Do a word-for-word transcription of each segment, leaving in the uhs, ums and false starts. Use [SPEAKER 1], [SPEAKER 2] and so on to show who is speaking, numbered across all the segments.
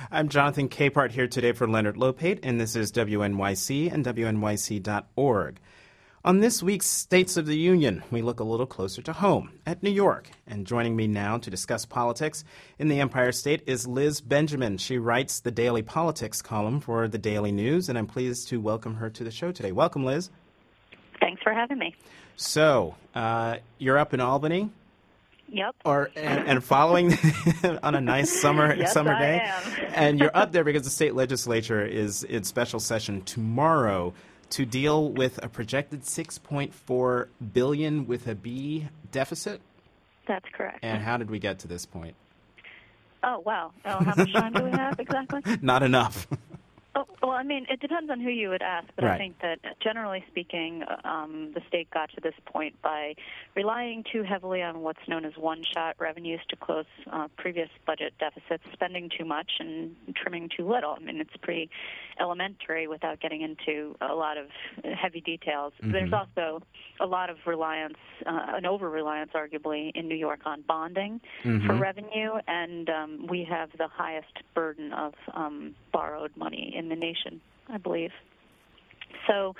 [SPEAKER 1] I'm Jonathan Capehart here today for Leonard Lopate, and this is W N Y C and W N Y C dot org. On this week's States of the Union, we look a little closer to home, at New York. And joining me now to discuss politics in the Empire State is Liz Benjamin. She writes the Daily Politics column for the Daily News, and I'm pleased to welcome her to the show today. Welcome, Liz.
[SPEAKER 2] Thanks for having me.
[SPEAKER 1] So, uh, you're up in Albany?
[SPEAKER 2] Yep.
[SPEAKER 1] Or and, and following on a nice summer
[SPEAKER 2] yes,
[SPEAKER 1] summer
[SPEAKER 2] I
[SPEAKER 1] day.
[SPEAKER 2] am.
[SPEAKER 1] And you're up there because the state legislature is in special session tomorrow to deal with a projected six point four billion dollars with a B deficit.
[SPEAKER 2] That's correct.
[SPEAKER 1] And how did we get to this point?
[SPEAKER 2] Oh, wow. Oh, how much time do we have exactly?
[SPEAKER 1] Not enough.
[SPEAKER 2] Oh, well, I mean, it depends on who you would ask, but
[SPEAKER 1] right.
[SPEAKER 2] I think that generally speaking, um, the state got to this point by relying too heavily on what's known as one-shot revenues to close uh, previous budget deficits, spending too much and trimming too little. I mean, it's pretty elementary without getting into a lot of heavy details. Mm-hmm. There's also a lot of reliance, uh, an over-reliance, arguably, in New York on bonding mm-hmm. for revenue, and um, we have the highest burden of um, borrowed money in the nation, I believe. So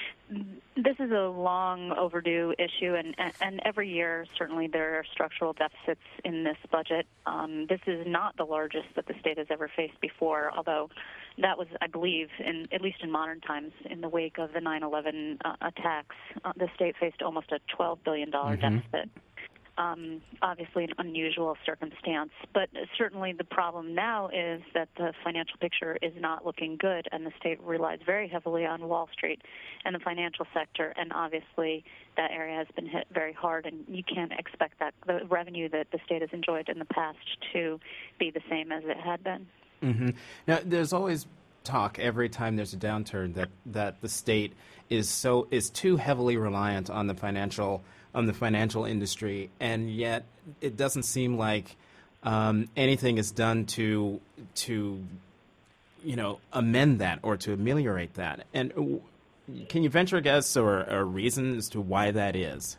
[SPEAKER 2] this is a long overdue issue, and, and every year, certainly, there are structural deficits in this budget. Um, this is not the largest that the state has ever faced before, although that was, I believe, in, at least in modern times, in the wake of the nine eleven uh, attacks, uh, the state faced almost a twelve billion dollars mm-hmm. deficit. Um, obviously an unusual circumstance, but certainly the problem now is that the financial picture is not looking good, and the state relies very heavily on Wall Street and the financial sector, and obviously that area has been hit very hard, and you can't expect that the revenue that the state has enjoyed in the past to be the same as it had been.
[SPEAKER 1] Mm-hmm. Now, there's always talk every time there's a downturn that, that the state is so is too heavily reliant on the financial on the financial industry, and yet it doesn't seem like um, anything is done to to you know amend that or to ameliorate that. And w- can you venture a guess or a reason as to why that is?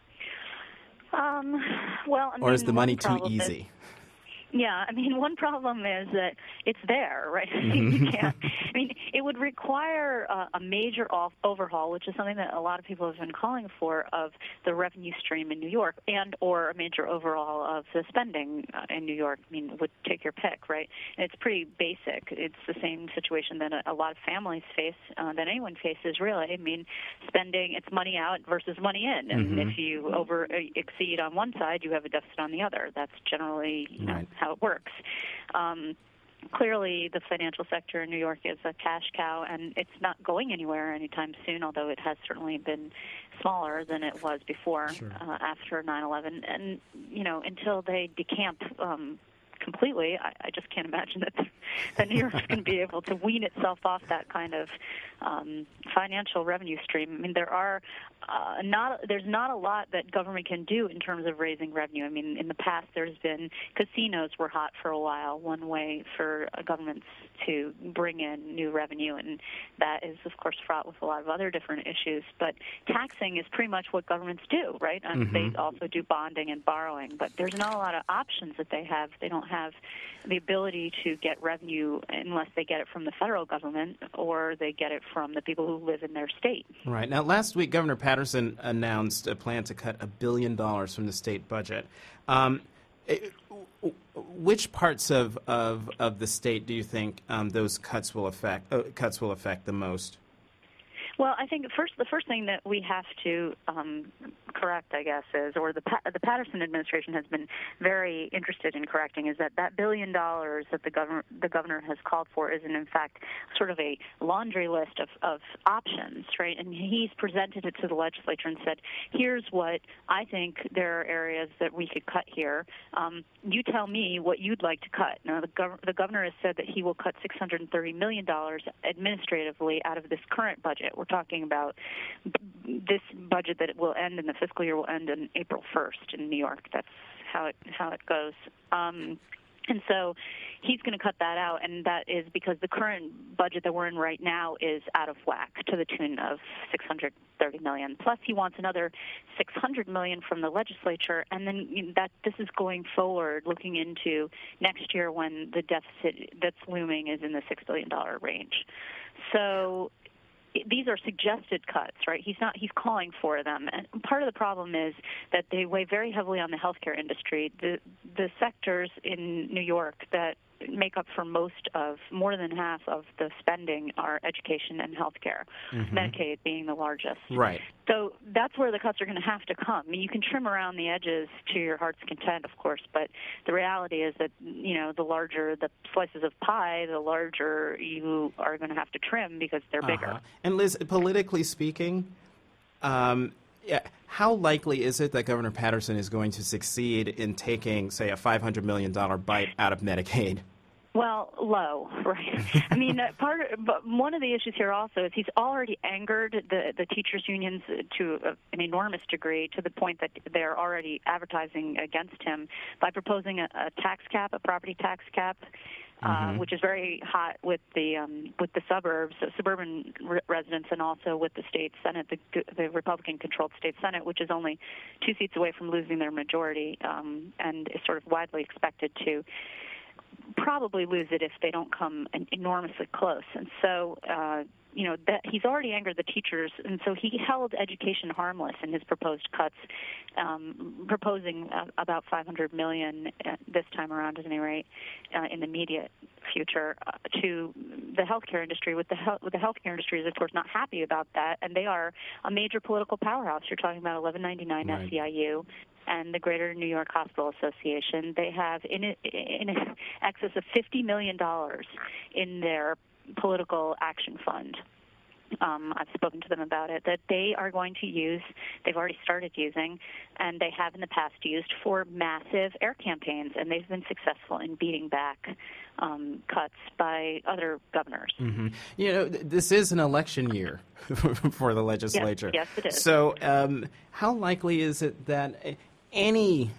[SPEAKER 2] Um, well, I
[SPEAKER 1] or
[SPEAKER 2] mean,
[SPEAKER 1] is the money too
[SPEAKER 2] is-
[SPEAKER 1] easy?
[SPEAKER 2] Yeah, I mean, one problem is that it's there, right?
[SPEAKER 1] Mm-hmm.
[SPEAKER 2] You can't. I mean, it would require uh, a major off- overhaul, which is something that a lot of people have been calling for, of the revenue stream in New York, and or a major overhaul of the spending uh, in New York. I mean, would take your pick, right? And it's pretty basic. It's the same situation that a, a lot of families face, uh, that anyone faces, really. I mean, spending, it's money out versus money in, and
[SPEAKER 1] mm-hmm.
[SPEAKER 2] if you over uh, exceed on one side, you have a deficit on the other. That's generally, you know,
[SPEAKER 1] right.
[SPEAKER 2] how it works. Um, clearly, the financial sector in New York is a cash cow, and it's not going anywhere anytime soon, although it has certainly been smaller than it was before
[SPEAKER 1] sure.
[SPEAKER 2] uh, after nine eleven. And, you know, until they decamp um, completely, I, I just can't imagine that, that New York's going to be able to wean itself off that kind of um, financial revenue stream. I mean, there are uh, not there's not a lot that government can do in terms of raising revenue. I mean, in the past, there's been casinos were hot for a while, one way for uh, governments to bring in new revenue, and that is, of course, fraught with a lot of other different issues. But taxing is pretty much what governments do, right? And
[SPEAKER 1] mm-hmm.
[SPEAKER 2] they also do bonding and borrowing, but there's not a lot of options that they have. They don't have the ability to get revenue unless they get it from the federal government or they get it from the people who live in their state.
[SPEAKER 1] Right. Now, last week, Governor Patterson announced a plan to cut a billion dollars from the state budget. Um, it, which parts of, of, of the state do you think um, those cuts will affect? Uh, cuts will affect the most?
[SPEAKER 2] Well, I think first the first thing that we have to um, correct, I guess, is, or the the Patterson administration has been very interested in correcting, is that that billion dollars that the governor the governor has called for is, in fact, sort of a laundry list of, of options, right? And he's presented it to the legislature and said, here's what I think there are areas that we could cut here. Um, you tell me what you'd like to cut. Now, the, gov- the governor has said that he will cut six hundred thirty million dollars administratively out of this current budget. We're talking about this budget that will end in the fiscal year will end on April first in New York. That's how it how it goes. Um, And so he's going to cut that out, and that is because the current budget that we're in right now is out of whack to the tune of six hundred thirty million dollars. Plus, he wants another six hundred million dollars from the legislature, and then you know, that this is going forward, looking into next year when the deficit that's looming is in the six billion dollars range. So these are suggested cuts, right? He's not. He's calling for them, and part of the problem is that they weigh very heavily on the healthcare industry. The the sectors in New York that make up for most of, more than half of the spending are education and healthcare, mm-hmm. Medicaid being the largest.
[SPEAKER 1] Right.
[SPEAKER 2] So that's where the cuts are going to have to come. I mean, you can trim around the edges to your heart's content, of course, but the reality is that, you know, the larger the slices of pie, the larger you are going to have to trim because they're
[SPEAKER 1] uh-huh.
[SPEAKER 2] bigger.
[SPEAKER 1] And Liz, politically speaking, um, yeah, how likely is it that Governor Paterson is going to succeed in taking, say, a five hundred million dollars bite out of Medicaid?
[SPEAKER 2] Well, low, right? I mean, uh, part of, but one of the issues here also is he's already angered the, the teachers' unions to uh, an enormous degree, to the point that they're already advertising against him by proposing a, a tax cap, a property tax cap, Mm-hmm. Uh, which is very hot with the um, with the suburbs, uh, suburban re- residents, and also with the state Senate, the, the Republican-controlled state Senate, which is only two seats away from losing their majority, um, and is sort of widely expected to probably lose it if they don't come enormously close. And so, uh, you know, that he's already angered the teachers, and so he held education harmless in his proposed cuts, um, proposing uh, about five hundred million dollars this time around, at any rate, uh, in the immediate future, uh, to the healthcare industry. With the he- with the healthcare industry is, of course, not happy about that, and they are a major political powerhouse. You're talking about eleven ninety-nine right. S E I U. And the Greater New York Hospital Association. They have in, in excess of fifty million dollars in their political action fund. Um, I've spoken to them about it, that they are going to use, they've already started using, and they have in the past used for massive air campaigns, and they've been successful in beating back um, cuts by other governors.
[SPEAKER 1] Mm-hmm. You know, th- this is an election year for the legislature.
[SPEAKER 2] Yes, yes, it is.
[SPEAKER 1] So um, how likely is it that any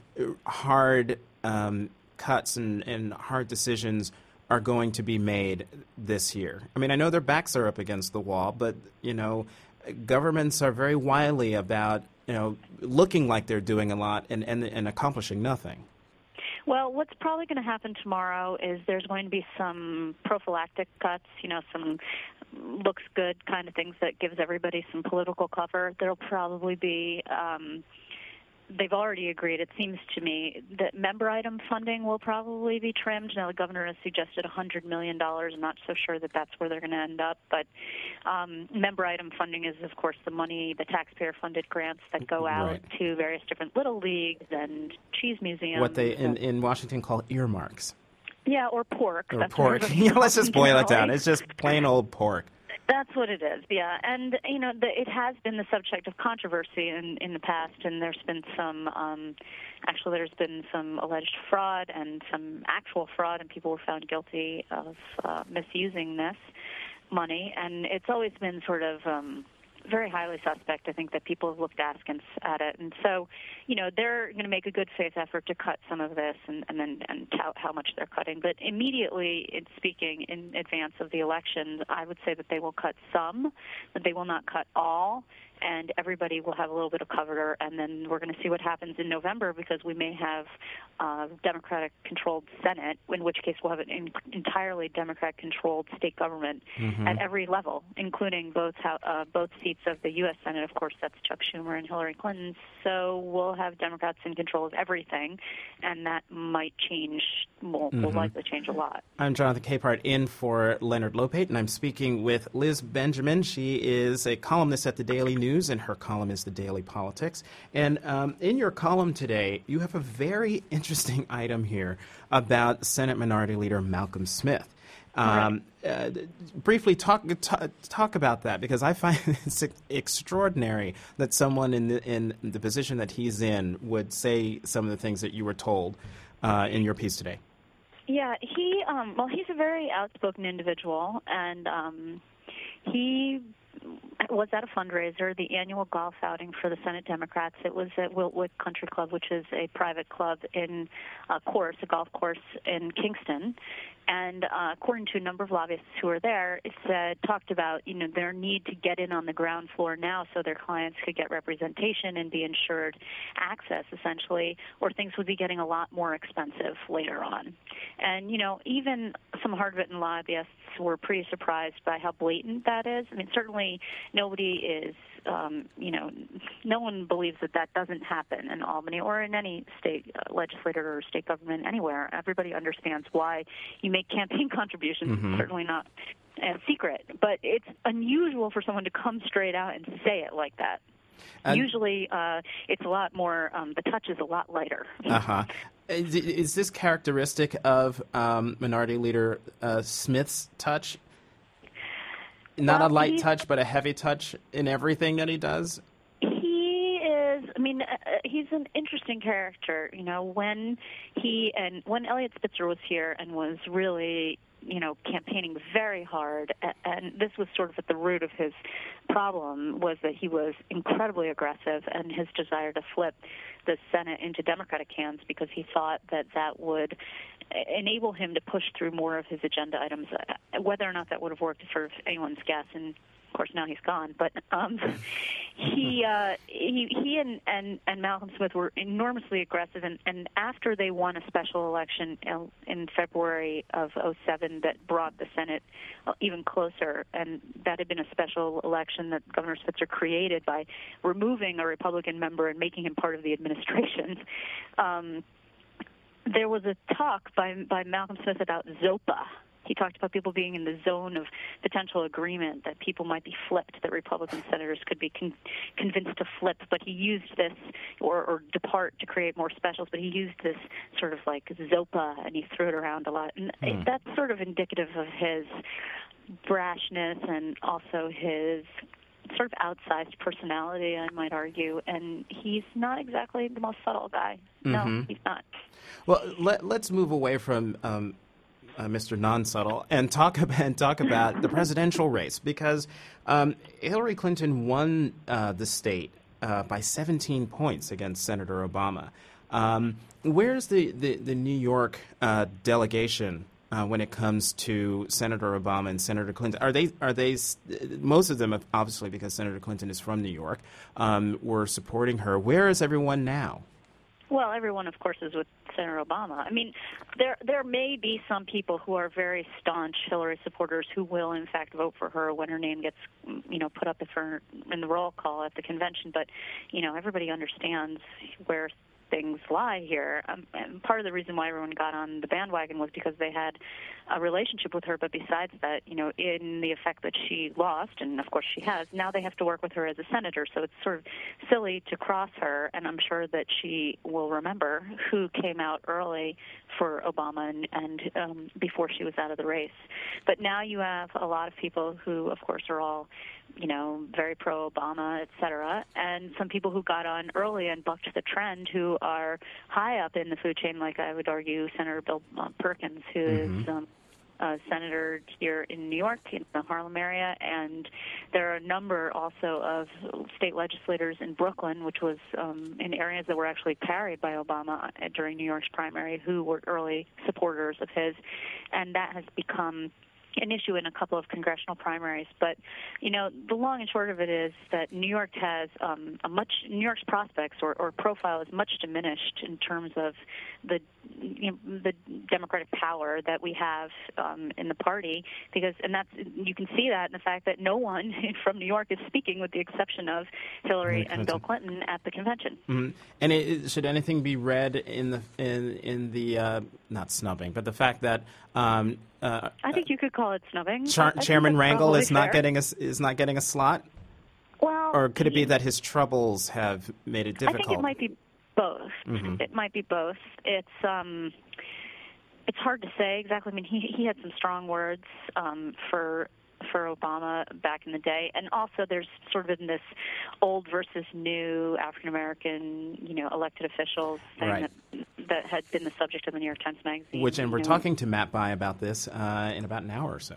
[SPEAKER 1] hard um, cuts and, and hard decisions are going to be made this year? I mean, I know their backs are up against the wall, but, you know, governments are very wily about, you know, looking like they're doing a lot and, and, and accomplishing nothing.
[SPEAKER 2] Well, what's probably going to happen tomorrow is there's going to be some prophylactic cuts, you know, some looks good kind of things that gives everybody some political cover. There'll probably be... Um, They've already agreed, it seems to me, that member item funding will probably be trimmed. Now, the governor has suggested one hundred million dollars. I'm not so sure that that's where they're going to end up. But um, member item funding is, of course, the money, the taxpayer-funded grants that go out right. to various different little leagues and cheese museums.
[SPEAKER 1] What they in, in Washington call earmarks.
[SPEAKER 2] Yeah, or pork.
[SPEAKER 1] Or
[SPEAKER 2] that's
[SPEAKER 1] pork. Yeah, let's just boil it down. It's just plain old pork.
[SPEAKER 2] That's what it is, yeah. And, you know, the, it has been the subject of controversy in, in the past, and there's been some, um, actually there's been some alleged fraud and some actual fraud, and people were found guilty of uh, misusing this money. And it's always been sort of... Um, very highly suspect. I think that people have looked askance at it. And so, you know, they're going to make a good faith effort to cut some of this and, and then and tout how much they're cutting. But immediately, in speaking in advance of the election, I would say that they will cut some, but they will not cut all. And everybody will have a little bit of cover, and then we're going to see what happens in November, because we may have a Democratic-controlled Senate, in which case we'll have an in- entirely Democrat-controlled state government mm-hmm. at every level, including both uh, both seats of the U S Senate. Of course, that's Chuck Schumer and Hillary Clinton. So we'll have Democrats in control of everything, and that might change, will, mm-hmm. will likely change a lot.
[SPEAKER 1] I'm Jonathan Capehart in for Leonard Lopate, and I'm speaking with Liz Benjamin. She is a columnist at the Daily News, and her column is The Daily Politics. And um, in your column today, you have a very interesting item here about Senate Minority Leader Malcolm Smith. Um, uh, briefly talk, talk talk about that, because I find it's extraordinary that someone in the, in the position that he's in would say some of the things that you were told uh, in your piece today.
[SPEAKER 2] Yeah, he um, well, he's a very outspoken individual, and um, he was at a fundraiser, the annual golf outing for the Senate Democrats. It was at Wiltwood Country Club, which is a private club in a course, a golf course in Kingston. And uh, according to a number of lobbyists who were there, it said, talked about, you know, their need to get in on the ground floor now so their clients could get representation and be ensured access, essentially, or things would be getting a lot more expensive later on. And, you know, even some hard-written lobbyists were pretty surprised by how blatant that is. I mean, certainly nobody is, um, you know, no one believes that that doesn't happen in Albany or in any state uh, legislator or state government anywhere. Everybody understands why you make campaign contributions. Mm-hmm. It's certainly not a secret. But it's unusual for someone to come straight out and say it like that. Uh, Usually uh, it's a lot more, um, the touch is a lot lighter.
[SPEAKER 1] Uh-huh. Is, is this characteristic of um, Minority Leader uh, Smith's touch? Not well, a light touch, but a heavy touch in everything that he does?
[SPEAKER 2] He is, I mean, uh, he's an interesting character. You know, when he, and when Eliot Spitzer was here and was really, you know, campaigning very hard, and this was sort of at the root of his problem, was that he was incredibly aggressive and his desire to flip the Senate into Democratic hands because he thought that that would enable him to push through more of his agenda items. Whether or not that would have worked for anyone's guess, and of course now he's gone, but um, he, uh, he he and, and, and Malcolm Smith were enormously aggressive, and, and after they won a special election in February of oh seven that brought the Senate even closer, and that had been a special election that Governor Spitzer created by removing a Republican member and making him part of the administration, um, there was a talk by, by Malcolm Smith about ZOPA. He talked about people being in the zone of potential agreement, that people might be flipped, that Republican senators could be con- convinced to flip. But he used this, or, or depart to create more specials, but he used this sort of like ZOPA, and he threw it around a lot. And mm. that's sort of indicative of his brashness and also his sort of outsized personality, I might argue. And he's not exactly the most subtle guy. Mm-hmm. No, he's not.
[SPEAKER 1] Well, let, let's move away from um, uh, Mister Non-Subtle and talk about, and talk about the presidential race, because um, Hillary Clinton won uh, the state uh, by seventeen points against Senator Obama. Um, where's the, the, the New York uh, delegation uh, when it comes to Senator Obama and Senator Clinton? Are they, are they, most of them, obviously because Senator Clinton is from New York, um, were supporting her. Where is everyone now?
[SPEAKER 2] Well, everyone, of course, is with Senator Obama. I mean, there there may be some people who are very staunch Hillary supporters who will, in fact, vote for her when her name gets, you know, put up if her, in the roll call at the convention. But, you know, everybody understands where things lie here. Um, and part of the reason why everyone got on the bandwagon was because they had a relationship with her. But besides that, you know, in the effect that she lost, and of course she has, now they have to work with her as a senator. So it's sort of silly to cross her. And I'm sure that she will remember who came out early for Obama and, and um, before she was out of the race. But now you have a lot of people who, of course, are all, you know, very pro-Obama, et cetera, and some people who got on early and bucked the trend who are high up in the food chain, like I would argue Senator Bill uh, Perkins, who mm-hmm. is um, a senator here in New York, in the Harlem area, and there are a number also of state legislators in Brooklyn, which was um, in areas that were actually carried by Obama during New York's primary, who were early supporters of his, and that has become an issue in a couple of congressional primaries. But, you know, the long and short of it is that New York has um, a much, New York's prospects or, or profile is much diminished in terms of the, you know, the Democratic power that we have um, in the party, because, and that's, you can see that in the fact that no one from New York is speaking with the exception of Hillary and Bill Clinton at the convention.
[SPEAKER 1] Mm-hmm. And it, should anything be read in the, in, in the, uh, not snubbing, but the fact that um,
[SPEAKER 2] Uh, I think you could call it snubbing.
[SPEAKER 1] Char- Chairman Rangel is not fair. getting a is not getting a slot.
[SPEAKER 2] Well,
[SPEAKER 1] or could it be that his troubles have made it difficult?
[SPEAKER 2] I think it might be both.
[SPEAKER 1] Mm-hmm.
[SPEAKER 2] It might be both. It's um, it's hard to say exactly. I mean, he he had some strong words um, for. for Obama back in the day, and also there's sort of been this old versus new African-American, you know, elected officials thing
[SPEAKER 1] right.
[SPEAKER 2] that, that had been the subject of the New York Times Magazine.
[SPEAKER 1] Which, and we're
[SPEAKER 2] know.
[SPEAKER 1] talking to Matt Bai about this uh, in about an hour or so.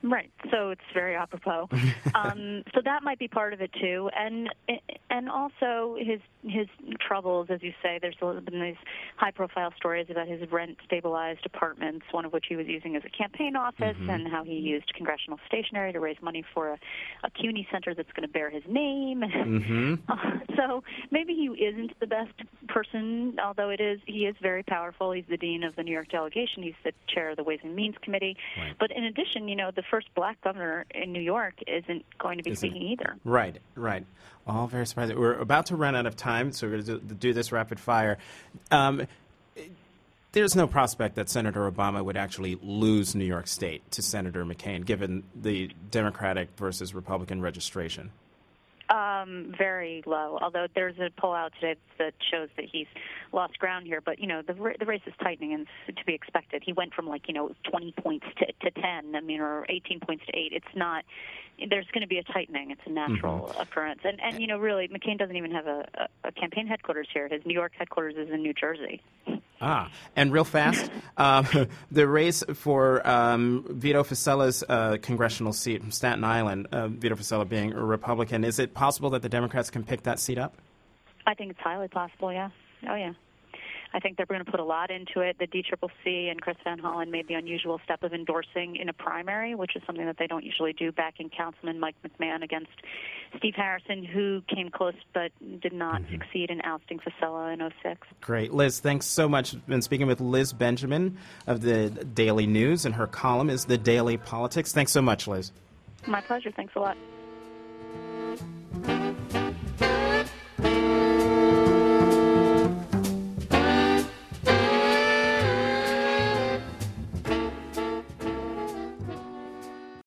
[SPEAKER 2] Right. So it's very apropos. um, so that might be part of it too, and and also his his troubles, as you say. There's been these high-profile stories about his rent-stabilized apartments, one of which he was using as a campaign office, mm-hmm. and how he used congressional stationery to raise money for a, a CUNY center that's going to bear his name.
[SPEAKER 1] Mm-hmm.
[SPEAKER 2] uh, so maybe he isn't the best person, although it is he is very powerful. He's the dean of the New York delegation. He's the chair of the Ways and Means Committee.
[SPEAKER 1] Right.
[SPEAKER 2] But in addition, you know, the first black governor in New York isn't going to be isn't, speaking either.
[SPEAKER 1] Right, right. All very surprising. We're about to run out of time, so we're going to do this rapid fire. Um, there's no prospect that Senator Obama would actually lose New York State to Senator McCain, given the Democratic versus Republican registration.
[SPEAKER 2] Um, very low, although there's a poll out today that shows that he's lost ground here. But, you know, the, the race is tightening, and it's to be expected. He went from, like, you know, twenty points to, to ten, I mean, or eighteen points to eight. It's not – there's going to be a tightening. It's a natural mm-hmm. occurrence. And, and, you know, really, McCain doesn't even have a, a, a campaign headquarters here. His New York headquarters is in New Jersey.
[SPEAKER 1] Ah, and real fast, um, the race for um, Vito Focella's uh, congressional seat from Staten Island, uh, Vito Focella being a Republican, is it possible that the Democrats can pick that seat up?
[SPEAKER 2] I think it's highly possible, yeah. Oh, yeah. I think they're going to put a lot into it. The D C C C and Chris Van Hollen made the unusual step of endorsing in a primary, which is something that they don't usually do, backing Councilman Mike McMahon against Steve Harrison, who came close but did not mm-hmm. succeed in ousting Focella in oh six.
[SPEAKER 1] Great. Liz, thanks so much. I've been speaking with Liz Benjamin of the Daily News, and her column is The Daily Politics. Thanks so much, Liz.
[SPEAKER 2] My pleasure. Thanks a lot.